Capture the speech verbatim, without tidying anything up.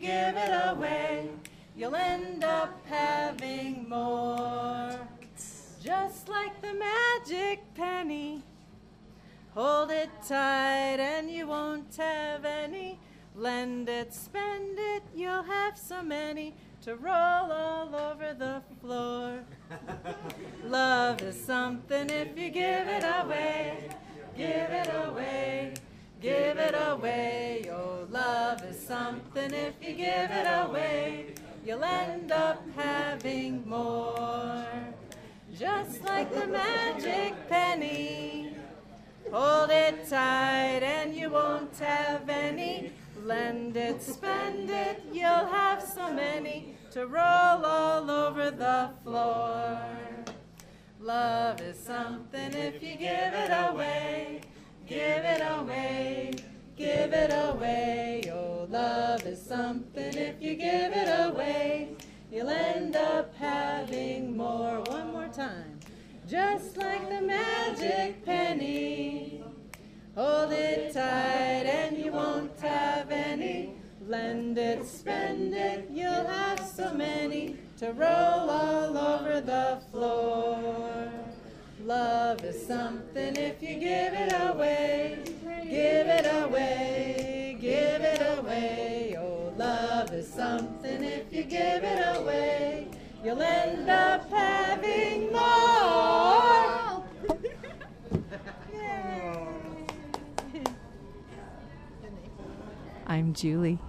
give it away, you'll end up having more. Just like the magic penny, hold it tight and you won't have any. Lend it, spend it, you'll have so many to roll all over the floor. Love is something if you give it away, give it away, give it away. Oh, love is something if you give it away, you'll end up having more. Just like the magic penny, hold it tight and you won't have any. Lend it, spend it, you'll have so many to roll all over the floor. Love is something if you give it away, give it away, give it away. Oh, love is something if you give it away, you'll end up having more. One more time. Just like the magic penny, hold it tight and you won't have any. Lend it, spend it, you'll have so many to roll all over the floor. Love is something if you give it away, give it away, give it away. Oh, love is something if you give it away, you'll end up having more. I'm Julie.